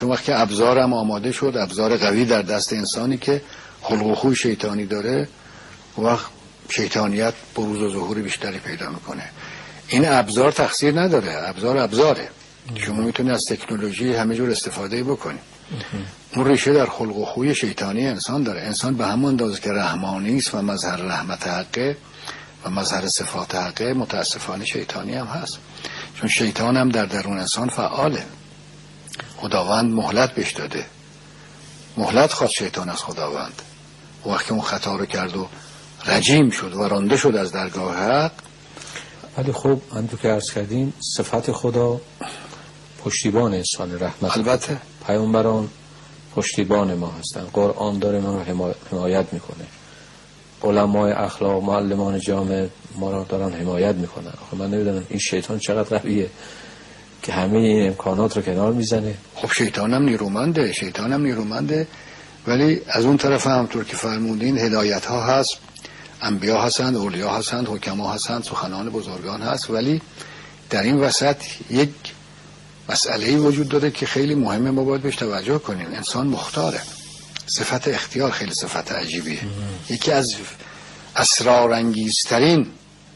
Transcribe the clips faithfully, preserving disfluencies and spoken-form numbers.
چون وقتی ابزارم آماده شد، ابزار قوی در دست انسانی که خلق و خوی شیطانی داره، وقت شیطانیت بروز و ظهور بیشتری پیدا میکنه. این ابزار تقصیر نداره، ابزار ابزاره. شما میتونید از تکنولوژی همه جور استفاده بکنید. اون ریشه در خلق و خوی شیطانی انسان داره. انسان به همون اندازه که رحمانی است و مظهر رحمت حقه و مظهر صفات حقه، متاسفانه شیطانی هم هست. چون شیطان هم در درون انسان فعاله. خداوند مهلت بهش داده، مهلت خواست شیطان از خداوند. وقتی اون خطا رو کرد و رجیم شد و رانده شد از درگاه حق. ولی خب همونطور که عرض کردیم صفات خدا پشتیبان انسان رحمت. البته پیامبران پشتیبان ما هستن. قرآن داره ما رو حمایت میکنه. علمای اخلاق، معلمان جامعه ما رو دارن حمایت میکنن. آخه من نمیدونم این شیطان چقدر قویه که همه این امکانات رو کنار میزنه. خب شیطانم نیرومنده، شیطانم نیرومنده، ولی از اون طرف همونطور که فرمودین هدایت ها هست، انبیا هستند، اولیا هستند، حکما هستند، سخنان بزرگان هست. ولی در این وسط یک مسئله‌ای وجود داره که خیلی مهمه، ما باید بهش توجه کنیم. انسان مختاره. صفت اختیار خیلی صفت عجیبیه. یکی از اسرارانگیزترین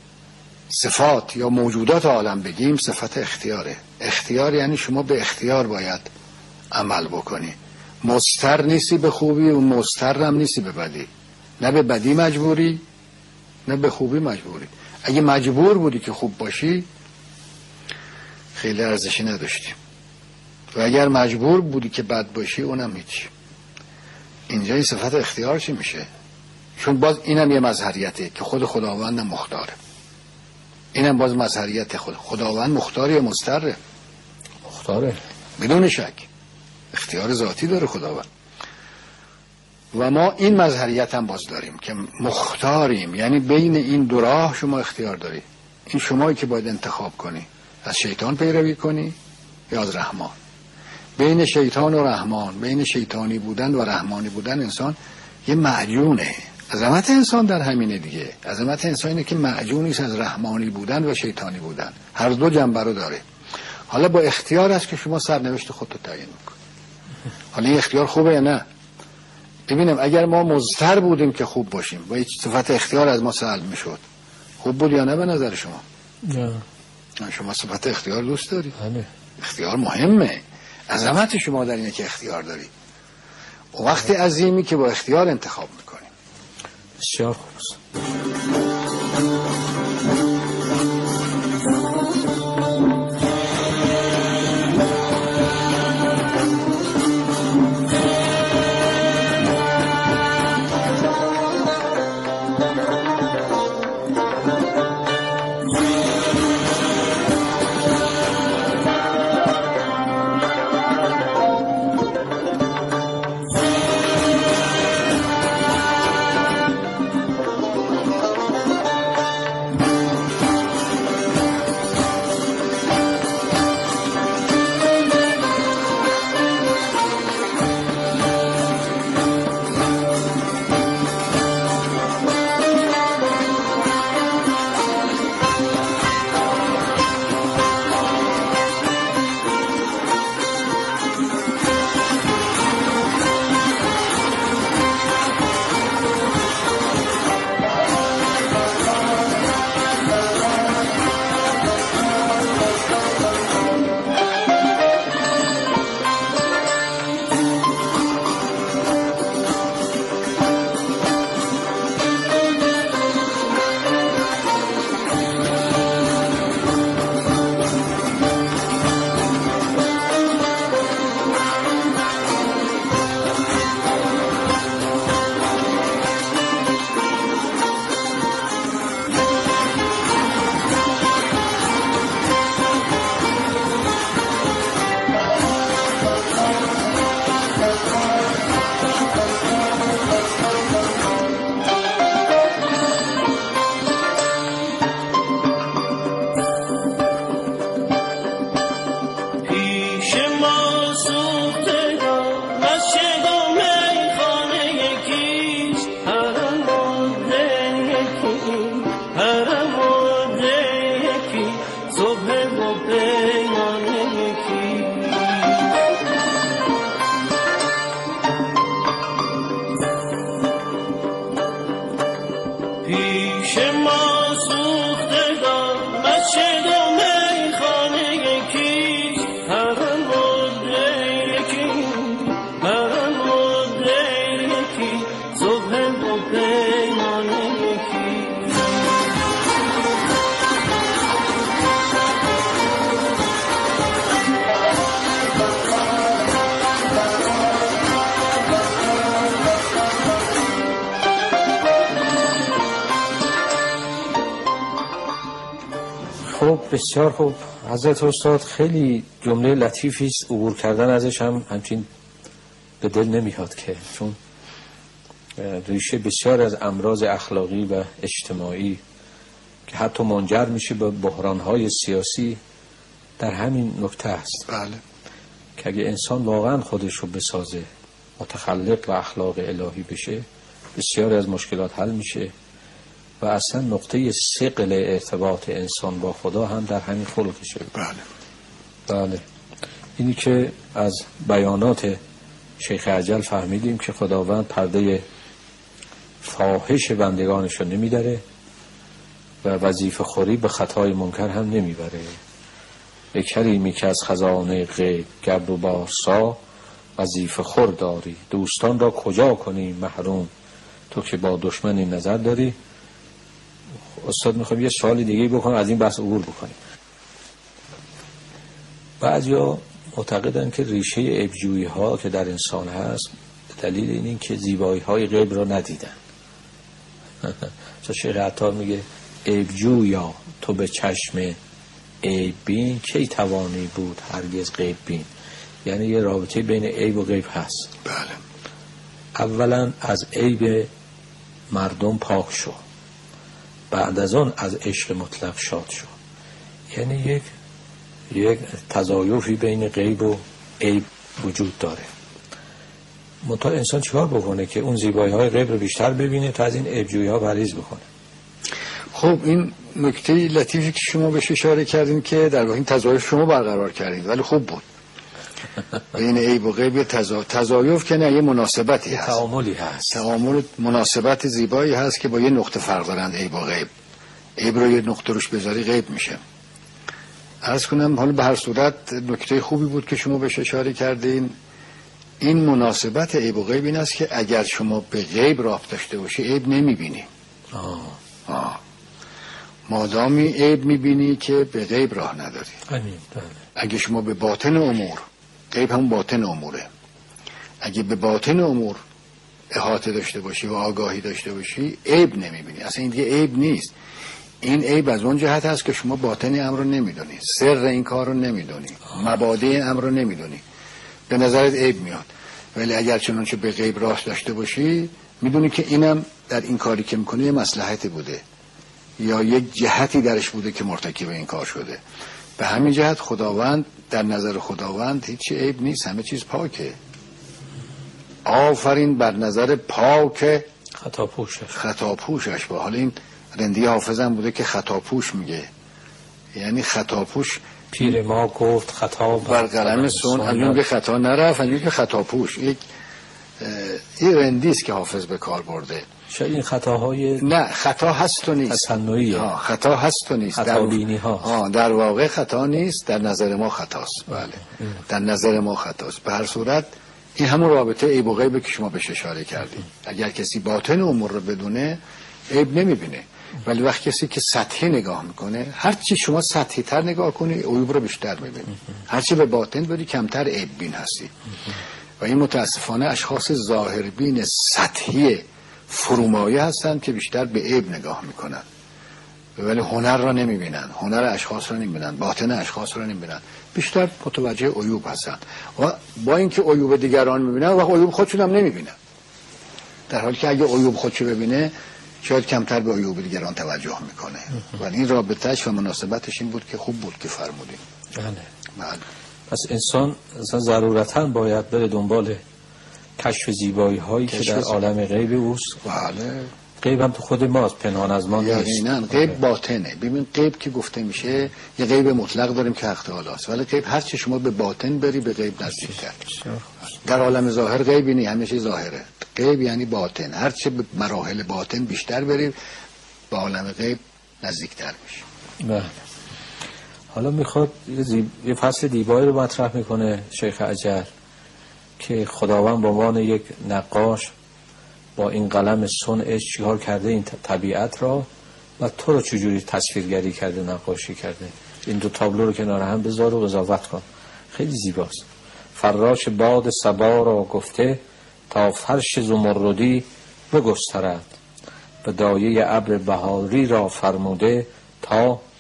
صفات یا موجودات عالم بگیم صفت اختیاره. اختیار یعنی شما به اختیار باید عمل بکنی. مضطر نیستی به خوبی و مضطر هم نیستی به بدی. نه به بدی مجبوری نه به خوبی مجبوری. اگه مجبور بودی که خوب باشی خیلی ارزشی نداشتی، و اگر مجبور بودی که بد باشی اونم هیچ. اینجا این صفت اختیار چی میشه؟ چون باز اینم یه مظهریته که خود خداوندم مختاره. اینم باز مظهریت خود خداوند. مختار یا مضطره؟ مختاره بدون شک. اختیار ذاتی داره خداوند. و ما این مظهریت هم باز داریم که مختاریم، یعنی بین این دو راه شما اختیار داری. این شمایی که باید انتخاب کنی، از شیطان پیروی کنی یا از رحمان. بین شیطان و رحمان، بین شیطانی بودن و رحمانی بودن انسان یه معجونه. عظمت انسان در همینه دیگه. عظمت انسان اینه که معجونی است از رحمانی بودن و شیطانی بودن. هر دو جنبه رو داره. حالا با اختیار است که شما سرنوشت خودت رو تعیین میکنی. حالا این اختیار خوبه یا نه؟ ببینم اگر ما مضطر بودیم که خوب باشیم و هیچ صفت اختیار از ما سلب میشد، خوب بود یا نه به نظر شما؟ نه. شما صفت اختیار دوست داری؟ بله. اختیار مهمه. عظمت شما در اینه که اختیار داری. و وقتی عظیمی که با اختیار انتخاب میکنیم. بسیار خوب است. بسیار خوب حضرت استاد، خیلی جمله لطیفی است، عبور کردن ازش هم همچین به دل نمیاد که، چون ریشه بسیار از امراض اخلاقی و اجتماعی که حتی منجر میشه به بحران‌های سیاسی در همین نکته است. بله. که اگه انسان واقعا خودش رو بسازه، متخلق و اخلاق الهی بشه، بسیاری از مشکلات حل میشه و اصلا نقطه ثقل ارتباط انسان با خدا هم در همین خلقشه. بله. بله. اینی که از بیانات شیخ اجل فهمیدیم که خداوند پرده فاحش بندگانش رو نمیداره و وظیفه خوری به خطای منکر هم نمیبره. به کریمی که از خزانه غیب گبر و بارسا وظیفه خور داری، دوستان را کجا کنی محروم، تو که با دشمن این نظر داری. استاد میخوام یه سوال دیگه بکنم، از این بحث عبور بکنیم. بعضیا معتقدن که ریشه عیب‌جویی ها که در انسان هست به دلیل این که زیبایی های غیب را ندیدن. چون شیخ عطار میگه عیب‌جویا تو به چشم عیب بین کی توانی بود هرگز غیب بین. یعنی یه رابطه بین عیب و غیب هست. بله. اولا از عیب مردم پاک شو، بعد از اون از عشق مطلق شاد شو. یعنی یک یک تضایفی بین غیب و عیب وجود داره. منتها انسان چیکار بکنه که اون زیبایی های غیب رو بیشتر ببینه تا از این عیب‌جویی ها پرهیز بکنه؟ خب این نکته لطیفی که شما بهش اشاره کردین که در واقع این تضایف شما برقرار کردین، ولی خوب بود. بین عیب و غیب تضا... تضایف که نه، یه مناسبتی هست، تعاملی هست، تعامل مناسبت زیبایی هست که با یه نقطه فرق دارن عیب و غیب. عیب رو یه نقطه روش بذاری غیب میشه. عرض کنم حالا به هر صورت نکته خوبی بود که شما بهش اشاره کردین. این مناسبت عیب و غیب این است که اگر شما به غیب راه داشته باشی عیب نمیبینی. آه. آه. مادامی عیب میبینی که به غیب راه نداری. آمین. اگه شما به باطن امور، غیب هم باطن اموره، اگه به باطن امور احاطه داشته باشی و آگاهی داشته باشی عیب نمیبینی. اصلا این دیگه عیب نیست. این عیب از اون جهت هست که شما باطن امر رو نمیدونی، سر این کار رو نمیدونی، مبادئ این امر رو نمیدونی، به نظرت عیب میاد. ولی اگر چنانچه به غیب راست داشته باشی میدونی که اینم در این کاری که میکنه یه مصلحتی بوده یا یک جهتی درش بوده که مرتکب این کار شده. به همین جهت خداوند، در نظر خداوند هیچ عیب نیست، همه چیز پاکه. آفرین بر نظر پاک خطاپوشش خطاپوشش. با حال این رندی حافظم بوده که خطاپوش میگه، یعنی خطاپوش. پیر ما گفت خطا بر قلم سون، همین که خطا نرفت، همین که خطاپوش. یک این رندی است که حافظ به کار برده. شاید این خطاهای نه، خطا هست و نیست، تصنعیه. خطا هست و نیست، خطا بینی ها. در واقع خطا نیست، در نظر ما خطاست. بله، در نظر ما خطاست. به هر صورت این همون رابطه عیب و غیب که شما بهش اشاره کردید. اگر کسی باطن امور رو بدونه عیب نمیبینه، ولی وقت کسی که سطحی نگاه میکنه، هر چی شما سطحی تر نگاه کنی عیوب رو بیشتر میبینی، هر چی به باطن بری کمتر عیب بین هستی. و این متاسفانه اشخاص ظاهربین سطحی فرومایه هستن که بیشتر به عیب نگاه میکنن، ولی هنر را نمیبینن، هنر اشخاص را نمیبینن، باطن اشخاص را نمیبینن، بیشتر متوجه عیوب هستن. و با اینکه عیوب دیگران میبینن و عیوب خودشون هم نمیبینن، در حالی که اگه عیوب خودشو ببینه شاید کمتر به عیوب دیگران توجه میکنه. ولی این رابطهش و مناسبتش این بود که خوب بود که فرمودیم. بله. بله. پس انسان اصلا ضرورتاً باید بره دنبال کشف زیبایی هایی که در عالم غیب اوست. بله. غیب هم تو خود ماست، پنهان از ما نیست. یقینا غیب باطنه. ببین غیب که گفته میشه یه غیب مطلق داریم که حق تعالی است، ولی غیب هر چی شما به باطن بری به غیب نزدیک‌تر. در عالم ظاهر غیبی نیست، همه چیز ظاهره. غیب یعنی باطن، هر چی به مراحل باطن بیشتر بری به عالم غیب نزدیک‌تر میشی. بله. حالا میخواد یه, زیب... یه فصل دیبایی رو مطرح میکنه شیخ اجل که خداوند به عنوان یک نقاش با این قلم صنعش چیکار کرده این طبیعت را و تو رو چجوری تصویرگری کرده، نقاشی کرده. این دو تابلو رو کنار هم بذار و قضاوت کن، خیلی زیباست. فراش باد صبا را گفته تا فرش زمردی بگسترد و دایه ابر بهاری را فرموده تا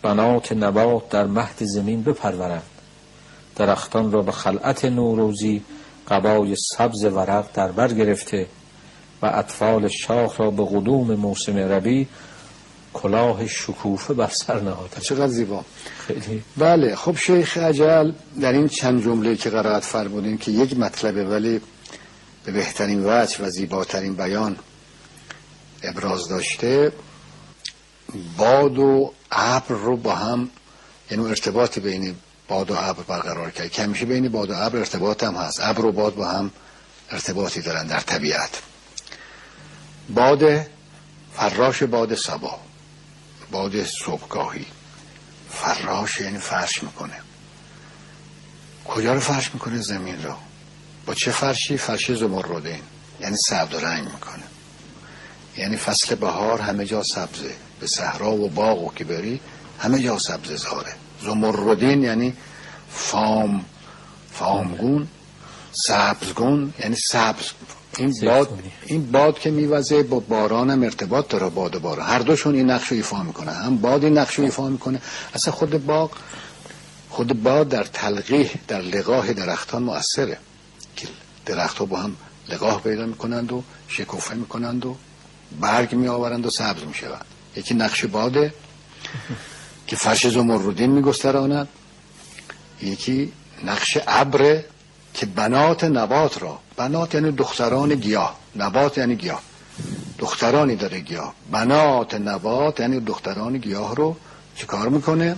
بنات نبات در مهد زمین بپرورند، درختان را به خلعت نوروزی قبای سبز ورق در بر گرفته و اطفال شاخ را به قدوم موسم ربیع کلاه شکوفه بر سر نهاده. چقدر زیبا. خیلی. بله. خب شیخ اجل در این چند جمله که قرائت فرمودین که یک مطلبه ولی به بهترین وجه و زیباترین بیان ابراز داشته، باد و ابر رو با هم، یعنی ارتباطی بین باد و ابر برقرار کرد که همیشه بین باد و ابر ارتباط هم هست. ابر و باد با هم ارتباطی دارن در طبیعت. باد فراش، باد صبا، باد صبحگاهی. فراش یعنی فرش میکنه. کجا رو فرش میکنه؟ زمین رو. با چه فرشی؟ فرش زمردین، یعنی سبز رنگ میکنه. یعنی فصل بهار همه جا سبزه، به صحرا و باغ و که بری همه جا سبز زاره. زمردین یعنی فام، فامگون، سبزگون یعنی سبز. این باد، این باد که میوزه با باران هم ارتباط داره. باد و باران هر دوشون این نقش رو ایفا میکنه. هم باد این نقش رو ایفا میکنه. اصلا خود باغ، خود باد در تلقیح، در لقاح درختان مؤثره که درختها با هم لقاح پیدا میکنند و شکوفه میکنند و برگ میآورند و سبز میشوند. یکی نقش باده که فرش زمردین میگستراند، یکی نقش ابر که بنات نبات را، بنات یعنی دختران گیاه، نبات یعنی گیاه، دخترانی داره گیاه، بنات نبات یعنی دختران گیاه رو چه کار میکنه؟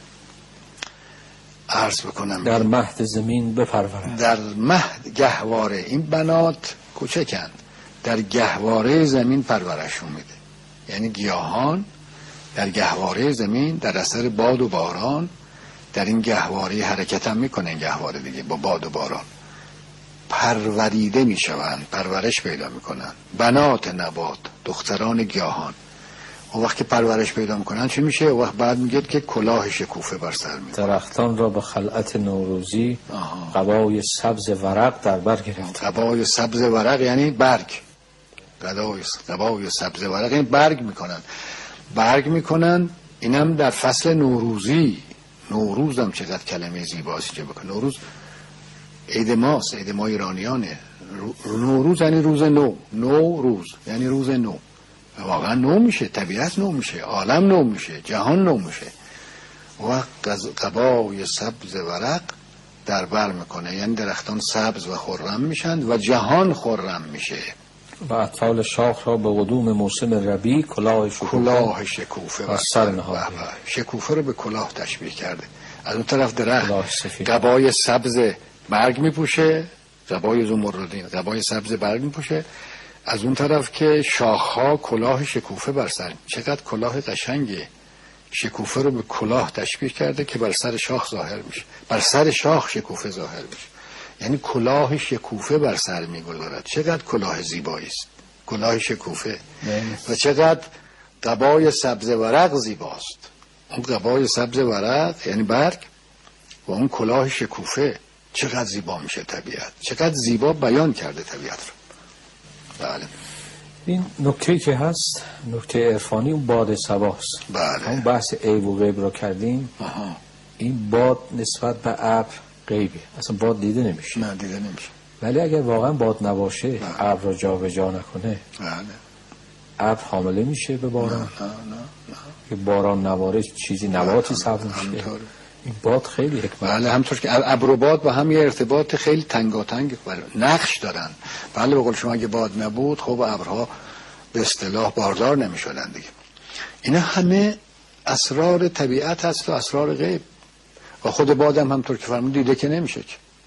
عرض بکنم در مهد زمین بپرورند. در مهد، گهواره. این بنات کوچکند، در گهواره زمین پرورشون میده. یعنی گیاهان در گهواره زمین در اثر باد و باران در این گهواره حرکت هم میکنه. گهواره دیگه با باد و باران پروریده میشوند، پرورش پیدا میکنن. بنات نبات، دختران گیاهان. اون وقت که پرورش پیدا میکنن چی میشه؟ اون وقت بعد میگه که کلاه شکوفه بر سر میکنن. درختان را به خلعت نوروزی قبای سبز ورق در بر گرفت. قبای سبز ورق یعنی برگ. قبای قبای سبز ورق یعنی برگ میکنن. برگ میکنن. اینم در فصل نوروزی. نوروز هم چقدر کلمه زیباست چه بکن. نوروز عید ماست، عید ما ایرانیانه. نوروز یعنی روز نو. نو روز یعنی روز نو. واقعا نو میشه، طبیعت نو میشه، عالم نو میشه، جهان نو میشه. و قبای سبز ورق در بر میکنه، یعنی درختان سبز و خرم میشن و جهان خرم میشه. و اطفال شاخ را به قدوم موسم ربیع کلاه شکوفه کلاه شکوفه بر سر نهاده. شکوفه رو به کلاه تشبیه کرده. از اون طرف درخت قبای سبز برگ میپوشه، قبای زمردین قبای سبز برگ میپوشه. از اون طرف که شاخها کلاه شکوفه بر سر. چقدر کلاه قشنگه. شکوفه رو به کلاه تشبیه کرده که بر سر شاخ ظاهر میشه. بر سر شاخ شکوفه ظاهر میشه. یعنی کلاه شکوفه بر سر میگذارد. چقدر کلاه زیبایی است کلاه شکوفه. و چقدر قبای سبز ورق زیباست. اون قبای سبز ورق یعنی برگ و اون کلاه شکوفه چقدر زیبا میشه طبیعت. چقدر زیبا بیان کرده طبیعت رو. بله. این نکته که هست نکته عرفانی اون باد صباست. بله. اون بحث عیب و غیب رو کردیم. آها. این باد نسبت به ابر غیبه. اصلا باد دیده نمیشه. نه دیده نمیشه. ولی اگر واقعا باد نباشه، ابر رو جا به جا نکنه، بله، ابر حامله میشه به باران. نه نه نه. که باران نباره چیزی نباتی سبز میشه. این باد خیلی حکمت. بله، همطور که ابر و باد با هم یه ارتباط خیلی تنگاتنگ نقش دارن. بله، به قول شما اگه باد نبود خب ابرها به اصطلاح باردار نمیشدن دیگه. اینا همه اسرار طبیعت هست و اسرار غیب. و خود باد هم همطور که فرمود دیده که نمیشه.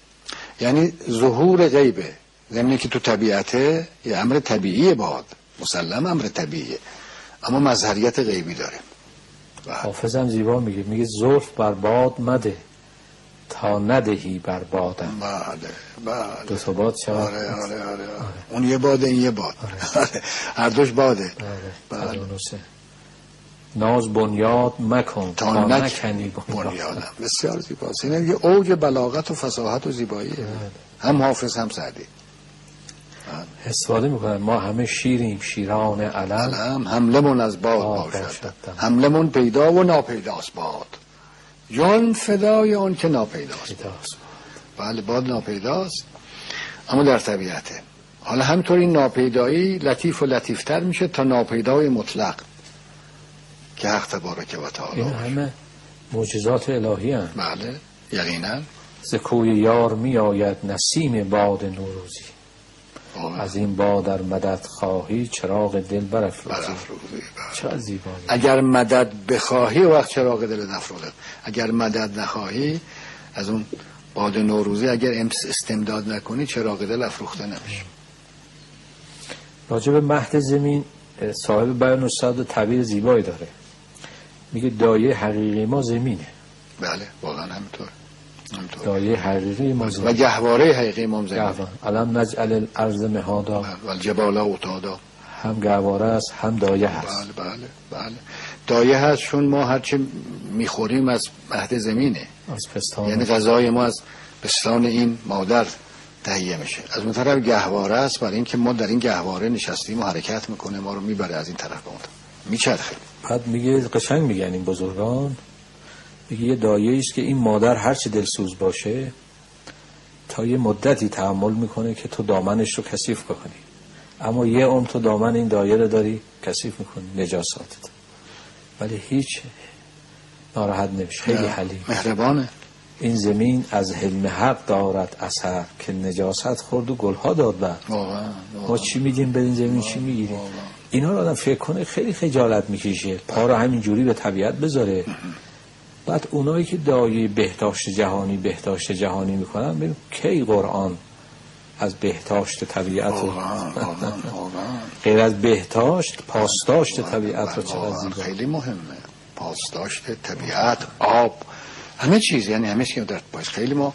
یعنی ظهور غیبه. زمینی که تو طبیعته یه امر طبیعی باد، مسلم امر طبیعیه، اما مظهریت غیبی داره. حافظم زیبا میگه، میگه زلف بر باد مده تا ندهی بر بادم. بله بله. دو تا باد شد. آره آره آره, آره. اون یه باده این یه باد. آره. هر دوش باده. بله. بله. ناز بنیاد مکن تا, تا نکنی بنیادم. بسیار زیباست. این یه اوج بلاغت و فصاحت و زیباییه. هم حافظ هم سعدی. استفاده میکنن. ما همه شیریم، شیران علم، علم حملمون از باد باشد، حملمون پیدا و ناپیداست باد، جان فدای اون که ناپیداست باد. بله باد ناپیداست اما در طبیعته. حالا همینطور این ناپیدایی لطیف و لطیفتر میشه تا ناپیدای مطلق که حق تبارک و تعالی. این همه معجزات الهی هستند. بله یقینا. ز کوی یار می آید نسیم باد نوروزی، از این باد در مدد خواهی چراغ دل برافروزی. چقدر زیبا. اگر مدد بخواهی وقت چراغ دل افروزد، اگر مدد نخواهی از اون باد نوروزی اگر استمداد نکنی چراغ دل افروخته نمیشه. راجب مهد زمین صاحب بیان استاد تعبیر زیبایی داره، میگه دایه حقیقی ما زمینه. بله واقعا همینطور. دایه حقیقی ما زمین و گهواره حقیقی ما زمین. علم نجعل الارض مهادا و الجبال اوتادا. هم گهواره است هم دایه هست. بله بله بله. دایه هست چون ما هرچی میخوریم از مهد زمینه، از پستان، یعنی غذای ما از پستان این مادر تهیه میشه. از اون طرف گهواره است برای اینکه ما در این گهواره نشستیم و حرکت میکنه، ما رو میبره از این طرف به اون طرف میچرخه. بعد میگه قشنگ میگن این بزرگان، میگه یه دایه است که این مادر هر چه دلسوز باشه تا یه مدتی تحمل میکنه که تو دامنش رو کثیف بکنی، اما یه عمر تو دامن این دایه رو داری کثیف میکنی نجاساتت، ولی هیچ ناراحت نمیشه. خیلی حلیم، مهربانه. این زمین از حلم حق دارد اثر که نجاست خورد و گلها داد بعد. ما چی میدیم به این زمین، چی میگیریم؟ اینا رو آدم فکر کنه خیلی خجالت میکشه، پا رو همینجوری به طبیعت بذاره. بعد اونایی که دایه بهداشت جهانی بهداشت جهانی میکنن، ببین کی قرآن از بهداشت طبیعت رو غیر از بهداشت پاسداشت طبیعت رو چقدر زیبا. خیلی مهمه پاسداشت طبیعت، آب، همه چیز، یعنی همه چیز در پاس. خیلی ما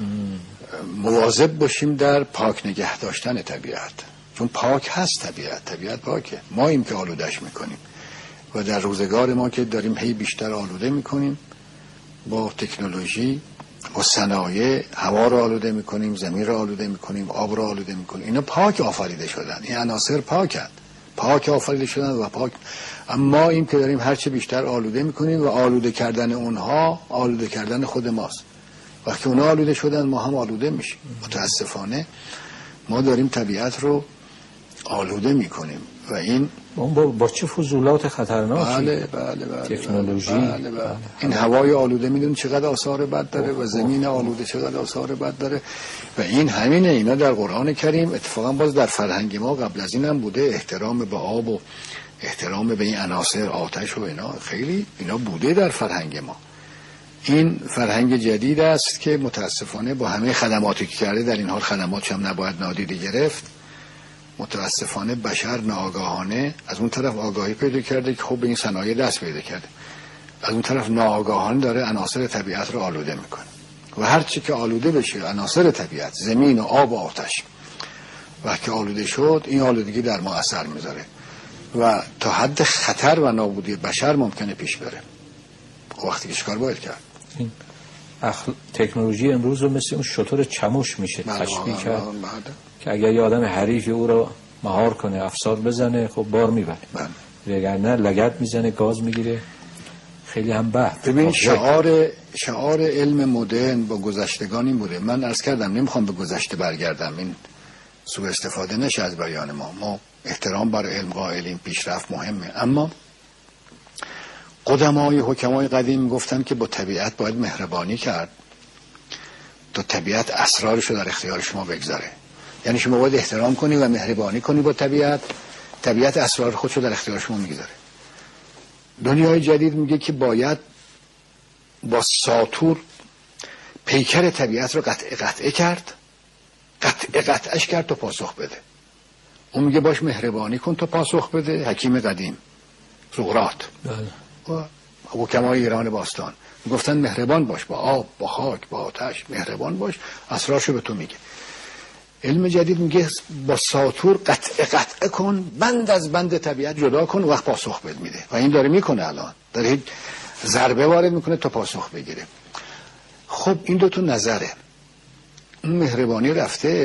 مواظب باشیم در پاک نگه داشتن طبیعت، چون پاک هست طبیعت، طبیعت پاکه، ما ایم که آلودش میکنیم و در روزگار ما که داریم هی بیشتر آلوده میکنیم با تکنولوژی و صنایع، هوا رو آلوده میکنیم، زمین رو آلوده میکنیم، آب رو آلوده میکنیم. اینا پاک آفریده شدن، این عناصر پاکن، پاک آفریده شدن و پاک. اما این که داریم هرچه بیشتر آلوده میکنیم و آلوده کردن اونها آلوده کردن خود ماست. وقتی اونها آلوده شدن ما هم آلوده میشیم. متاسفانه ما داریم طبیعت رو آلوده میکنیم و این با, با چه فضولات خطرناکی. بله بله بله تکنولوژی. بله بله بله. این هوای آلوده میدون چقدر آثار بد داره و زمین آلوده چقدر آثار بد داره و این همینه. اینا در قرآن کریم اتفاقا باز در فرهنگ ما قبل از این هم بوده، احترام به آب و احترام به این عناصر آتش و اینا، خیلی اینا بوده در فرهنگ ما. این فرهنگ جدید است که متاسفانه با همه خدماتی که کرده، در این حال خدماتش هم نباید نادیده گرفت، متاسفانه بشر ناآگاهانه از اون طرف آگاهی پیدا کرده که خب به این صنایع دست پیدا کرده، از اون طرف ناآگاهانه داره عناصر طبیعت رو آلوده میکنه و هر چی که آلوده بشه عناصر طبیعت، زمین و آب و آتش، وقتی آلوده شد این آلودگی در ما اثر میذاره و تا حد خطر و نابودی بشر ممکنه پیش بره. وقتی که چیکار باید کرد؟ این اخل... تکنولوژی امروز رو مثل اون شتر چموش میشه تشبیه کرد که اگر یه آدم حریفی او رو مهار کنه، افسار بزنه، خب بار میبره، وگرنه لگد میزنه، گاز میگیره، خیلی هم بد. ببین شعار شعار علم مدرن با گذشتگان این بوده. من عرض کردم نمیخوام به گذشته برگردم، این سوء استفاده نشه از بیان ما. ما احترام برای علم قائلیم، پیشرفت مهمه، اما قدمای حکمای قدیم گفتن که با طبیعت باید مهربانی کرد تا طبیعت اسرارش رو در اختیار شما بگذاره. یعنی شما باید احترام کنی و مهربانی کنی با طبیعت، طبیعت اسرار خودش رو در اختیار شما میگذاره. دنیای جدید میگه که باید با ساطور پیکر طبیعت رو قطع قطعه کرد، قطع قطعش کرد تا پاسخ بده. اون میگه باش مهربانی کن تا پاسخ بده. حکیم قدیم سقراط و حکمای ایران باستان گفتن مهربان باش با آب، با خاک، با آتش، مهربان باش، اسرارشو به تو میگه. علم جدید میگه با ساطور قطع قطع کن، بند از بند طبیعت جدا کن، وقت پاسخ بد میده و این داره میکنه. الان داره ضربه وارد میکنه تا پاسخ بگیره. خب این دو تا نظره. اون مهربانی رفته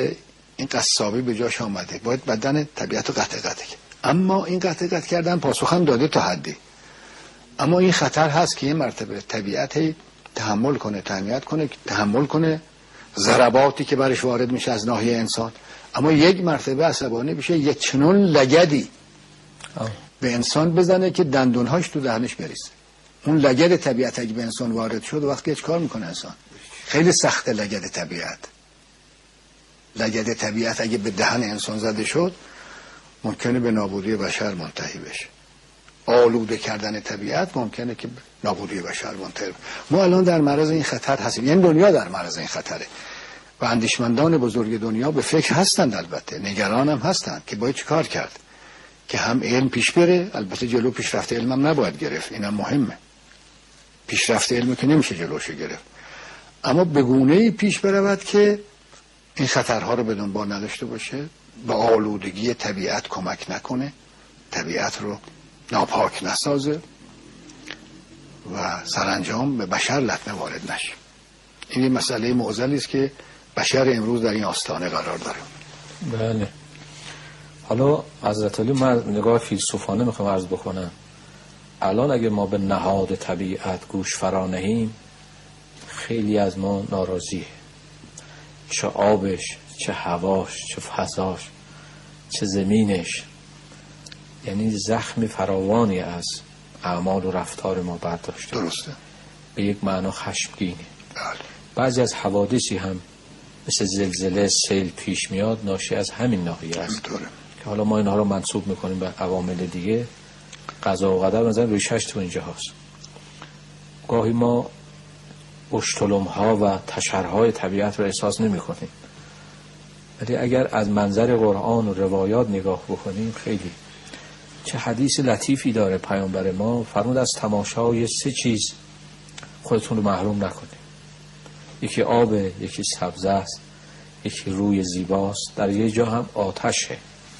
این قصابی به جاش آمده، باید بدن طبیعت رو قطع قطع کرد. اما این قطع قطع کردن پاسخ هم داده تا حدی. اما این خطر هست که یه مرتبه طبیعت تحمل کنه، تحمیت کنه، تحمل کنه ضرباتی که برش وارد میشه از ناحیه انسان، اما یک مرتبه عصبانی بشه، یک چنون لگدی آه. به انسان بزنه که دندونهاش تو دهنش بریزه. اون لگد طبیعت اگه به انسان وارد شد وقتی چه کار میکنه انسان؟ خیلی سخته. لگد طبیعت لگد طبیعت اگه به دهن انسان زده شد ممکنه به نابودی بشر منتهی بشه. آلوده کردن طبیعت ممکنه که نابودی بشر منتهی بشه. ما الان در معرض این خطر هستیم، یعنی دنیا در معرض این خطره و اندیشمندان بزرگ دنیا به فکر هستند، البته نگران هم هستند که باید چی کار کرد که هم علم پیش بره. البته جلو پیشرفت علم هم نباید گرفت، اینم مهمه. پیشرفت علم که نمیشه جلوش گرفت، اما به گونه‌ای پیش برود که این خطرها رو به دنبال نداشته باشه، به آلودگی طبیعت کمک نکنه، طبیعت رو ناپاک نسازه و سرانجام به بشر لطمه وارد نشه. این یه مسئله معضلی است که بشر امروز در این آستانه قرار داره. بله. حالا حضرت علی من نگاه فیلسوفانه میخوام عرض بکنم. الان اگه ما به نهاد طبیعت گوش فرا نهیم خیلی از ما ناراضیه. چه آبش، چه هواش، چه فضاش، چه زمینش، یعنی زخم فراوانی از اعمال و رفتار ما برداشته. درسته. به یک معنا خشمگینه. بله. بعضی از حوادثی هم مثل زلزله، سیل پیش میاد ناشی از همین ناحیه است که حالا ما اینها رو منسوب میکنیم به عوامل دیگه. قضا و قدر مثلا ریشش تو اینجا هست. گاهی ما اشتلم ها و تشرهای طبیعت رو احساس نمی کنیم، ولی اگر از منظر قرآن و روایات نگاه بکنیم خیلی چه حدیث لطیفی داره پیامبر ما. فرمود از تماشای سه چیز خودتون رو محروم نکنید. یکی آب، یکی سبزه است، یکی روی زیباست، در یه جا هم آتشه.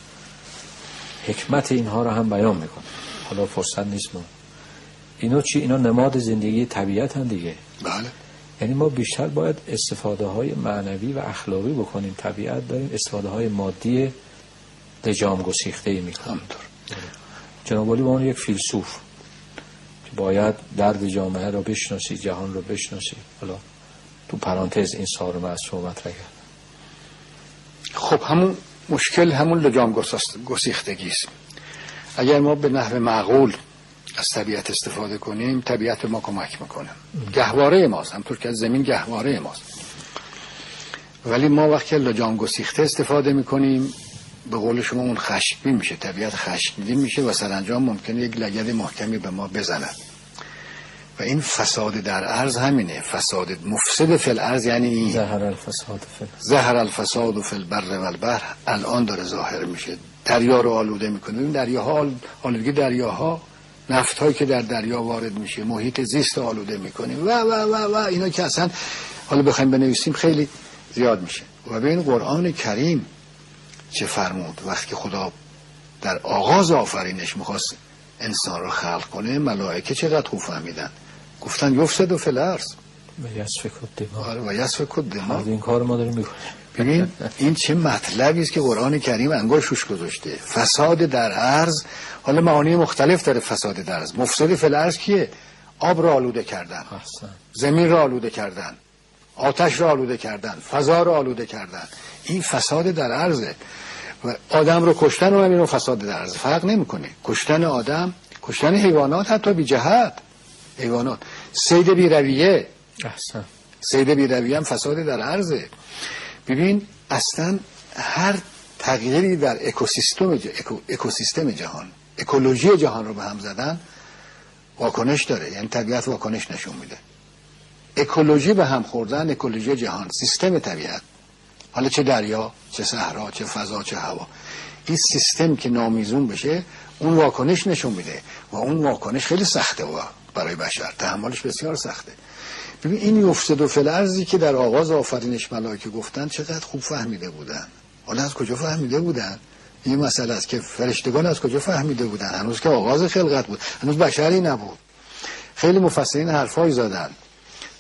حکمت اینها رو هم بیان میکنه. حالا فرصت نیست ما اینو چی؟ اینا نماد زندگی طبیعت هم دیگه. بله. یعنی ما بیشتر باید استفاده های معنوی و اخلاقی بکنیم. طبیعت داریم استفاده های مادی لجام گسیخته ای میکنیم. جناب علی با اون یک فیلسوف که باید درد جامعه رو بشناسی، جهان رو بشناسی. حالا تو پرانتز این سوال رو از شما مطرح کردم. خب همون مشکل همون لجام گسیختگی است. اگر ما به نحو معقول از طبیعت استفاده کنیم طبیعت به ما کمک میکنه. گهواره ماست، همطور که از زمین گهواره ماست. ولی ما وقتی لجام گسیخته استفاده میکنیم به قول شما اون خشمگین میشه، طبیعت خشمگین میشه و سرانجام ممکنه یک لگد محکمی به ما بزند. و این فساد در ارض همینه. فساد مفسد فی الارض یعنی این ظهر الفساد فی ظهر الفساد فی البر و البحر. الان داره ظاهر میشه. دریا رو آلوده میکنه. این دریاها، آلودگی دریاها، نفت هایی که در دریا وارد میشه، محیط زیست آلوده میکنیم و و و و اینا که اصلا حالا بخوایم بنویسیم خیلی زیاد میشه. و به این قرآن کریم چه فرمود وقتی خدا در آغاز آفرینش میخواست انسان رو خلق کنه، ملائکه چقدر خوب فهمیدن، گفتن یفسد فی الارض و یسفک الدماء و یسفک الدماء. این کار ما داریم میکنیم. ببین این چه مطلبی است که قرآن کریم انگشتش گذاشته. فساد در ارض، حالا معانی مختلف داره فساد در ارض. مفسد فی الارض کیه؟ آب را آلوده کردن، زمین را آلوده کردن، آتش را آلوده کردن، فضا را آلوده کردن. این فساد در ارضه. و آدم رو کشتن و همین رو فساد در ارض. فرق نمیکنه کشتن آدم، کشتن حیوانات، حتی بی جهت حیوانات، صید بی رویه. احسن. صید بی رویه هم فساد در ارضه. ببین اصلا هر تغییری در اکوسیستم اکو، اکوسیستم جهان، اکولوژی جهان رو به هم زدن واکنش داره. یعنی طبیعت واکنش نشون میده. اکولوژی به هم خوردن، اکولوژی جهان، سیستم طبیعت، حالا چه دریا، چه صحرا، چه فضا، چه هوا، این سیستم که نامیزون بشه اون واکنش نشون میده و اون واکنش خیلی سخته و برای بشر تحملش بسیار سخته. ببین این یفسد فی الارضی که در آغاز آفرینش ملائکه گفتن چقدر خوب فهمیده بودن. حالا از کجا فهمیده بودن؟ این مسئله است که فرشتگان از کجا فهمیده بودن؟ هنوز که آغاز خلقت بود، هنوز بشری نبود. خیلی مفسرین حرفای زدن.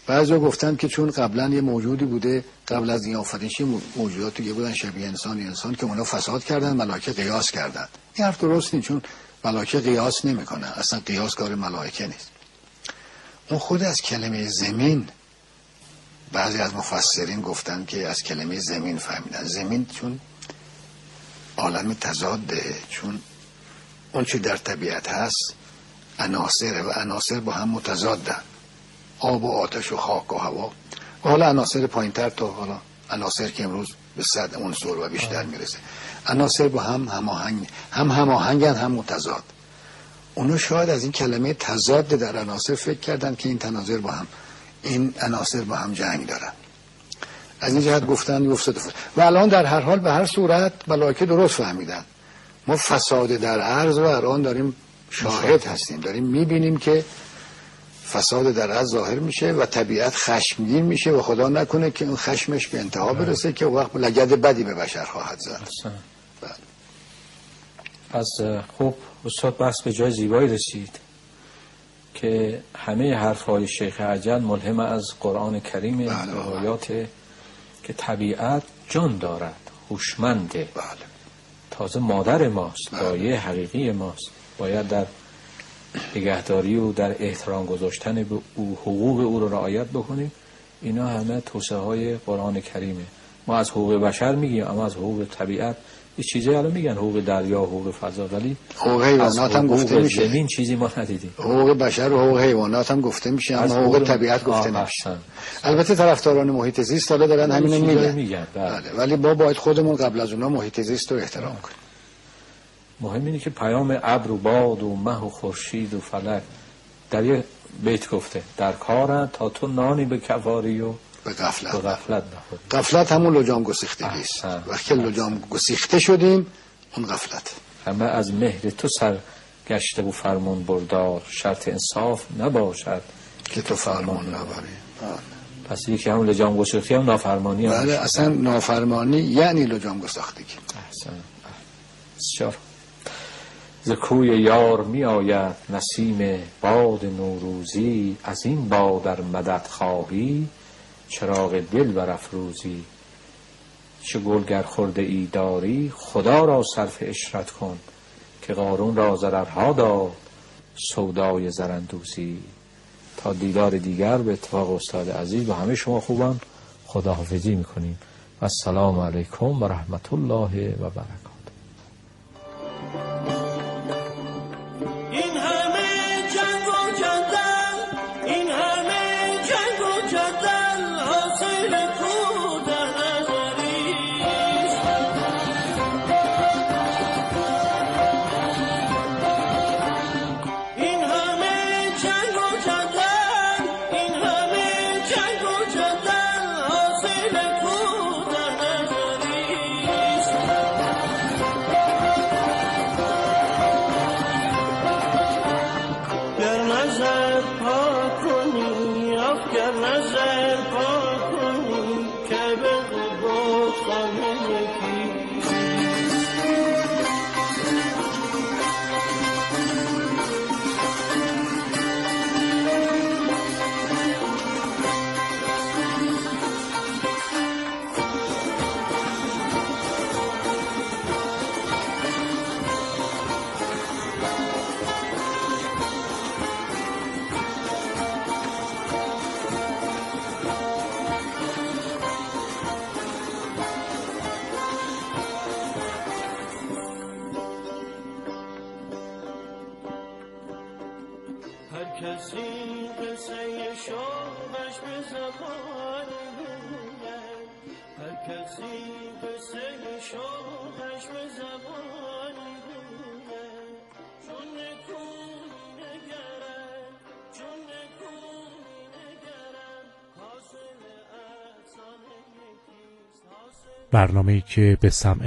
بعضی گفتن که چون قبلا یه موجودی بوده قبل از این آفرینش موجوداتی که بودن شبیه انسان انسان که اونا فساد کردن، ملائکه قیاس کردن. این حرف درست نیست، چون ملائکه قیاس نمیکنن، اصلا قیاس کار ملائکه نیست. اون خود از کلمه زمین، بعضی از مفسرین گفتن که از کلمه زمین فهمیدن. زمین چون عالم تضاده، چون اون چی در طبیعت هست عناصر و عناصر با هم متضادن، آب و آتش و خاک و هوا و حالا عناصر پایین‌تر تا حالا عناصر که امروز به صد عنصر و بیشتر میرسه. عناصر با هم هماهنگ، هم هماهنگن هم متضاد. اونا شاید از این کلمه تضاد در عناصر فکر کردن که این تناظر با هم، این عناصر با هم جنگ دارن. از این جهت گفتن یفسد. و الان در هر حال به هر صورت ملائکه درست فهمیدن. ما فساد در ارض رو الان داریم شاهد هستیم، داریم میبینیم که فساد در ارض ظاهر میشه و طبیعت خشمگین میشه و خدا نکنه که اون خشمش به انتها برسه که وقت لگد بدی به بشر خواهد زد. از خوب استاد بحث به جای زیبایی رسید که همه حرفهای شیخ عجل ملهم از قرآن کریم، آیات که طبیعت جان دارد، هوشمنده، تازه مادر ماست، دایه حقیقی ماست، باید در نگهداری و در احترام گذاشتن به او حقوق او رو رعایت بکنیم. اینا همه توصیه های قرآن کریمه. ما از حقوق بشر میگیم، اما از حقوق طبیعت یه چیزی الان میگن، حقوق دریا، حقوق فضا، ولی حقوق حیوانات هم گفته میشه. زمین چیزی ما ندیدیم. حقوق بشر و حقوق حیوانات هم گفته میشه، اما حقوق طبیعت گفته نمیشه. البته طرفداران محیط زیست حالا دارن همین میگن، میگن. بله. ولی ما باید خودمون قبل از اونها محیط زیست رو احترام کنیم. مهم اینه که پیام ابر و باد و مه و خورشید و فلک در یه بیت گفته در کارن تا تو نانی به کفاری و به غفلت به غفلت نخوری. غفلت همون لجام گسیختگی است. وقتی لجام گسیخته شدیم اون غفلت. همه از مهر تو سر گشته و فرمان بردار، شرط انصاف نباشد که تو فرمان نبری. پس یکی همون لجام گسیختگی هم نافرمانی هم. بله، اصلا نافرمانی یعنی لجام گسیختگی. احسن. بسیار. ز کوی یار می آید نسیم باد نوروزی، از این باد در مدد خواهی چراغ دل برافروزی. چه گلگر خورده ای داری خدا را صرف عشرت کن، که قارون را ضررها داد سودای زراندوزی. تا دیدار دیگر به اتفاق استاد عزیز و همه شما خوبان خداحافظی میکنیم. السلام علیکم و رحمت الله و برکاته. برنامه‌ای که به سمع